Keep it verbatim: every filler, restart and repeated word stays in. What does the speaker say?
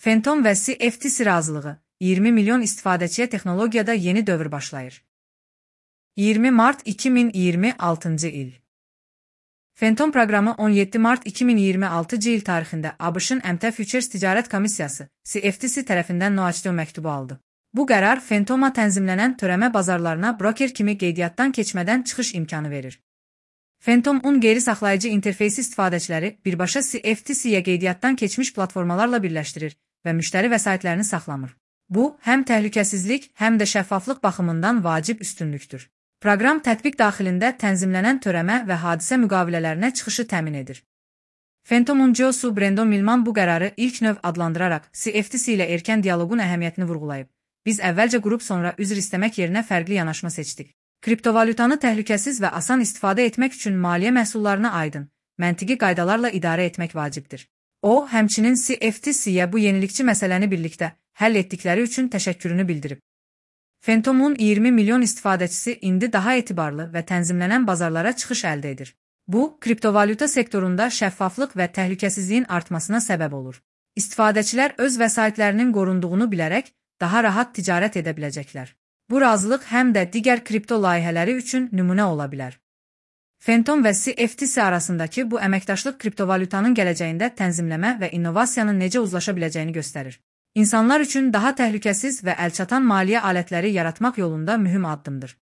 Phantom və C F T C razılığı, iyirmi milyon istifadəçiyə texnologiyada yeni dövr başlayır. iyirmi mart iki min iyirmi altıncı il. Phantom proqramı on yeddi mart iki min iyirmi altıncı il tarixində A B Ş-ın M T Futures Ticarət Komissiyası C F T C tərəfindən noaçlı məktubu aldı. Bu qərar Phantom-a tənzimlənən törəmə bazarlarına broker kimi qeydiyyatdan keçmədən çıxış imkanı verir. Phantom-un qeyri-saxlayıcı interfeysi istifadəçiləri birbaşa C F T C-yə qeydiyyatdan keçmiş platformalarla birləşdirir və müştəri vəsaitlərini saxlamır. Bu, həm təhlükəsizlik, həm də şəffaflıq baxımından vacib üstünlükdür. Proqram tətbiq daxilində tənzimlənən törəmə və hadisə müqavilələrinə çıxışı təmin edir. Phantom-un C E O-su Brendon Milman bu qərarı ilk növ adlandıraraq C F T C ilə erkən dialoqun əhəmiyyətini vurğulayıb. Biz əvvəlcə qrup sonra üzr istəmək yerinə fərqli yanaşma seçdik. Kriptovalyutanı təhlükəsiz və asan istifadə etmək üçün maliyyə məhsullarına aydın, məntiqi qaydalarla idarə etmək vacibdir. O, həmçinin C F T C-yə bu yenilikçi məsələni birlikdə həll etdikləri üçün təşəkkürünü bildirib. Phantom-un iyirmi milyon istifadəçisi indi daha etibarlı və tənzimlənən bazarlara çıxış əldə edir. Bu, kriptovalyuta sektorunda şəffaflıq və təhlükəsizliyin artmasına səbəb olur. İstifadəçilər öz vəsaitlərinin qorunduğunu bilərək daha rahat ticarət edə biləcəklər. Bu razılıq həm də digər kripto layihələri üçün nümunə ola bilər. Phantom və C F T C arasındakı bu əməkdaşlıq kriptovalyutanın gələcəyində tənzimləmə və innovasiyanın necə uzlaşa biləcəyini göstərir. İnsanlar üçün daha təhlükəsiz və əlçatan maliyyə alətləri yaratmaq yolunda mühüm addımdır.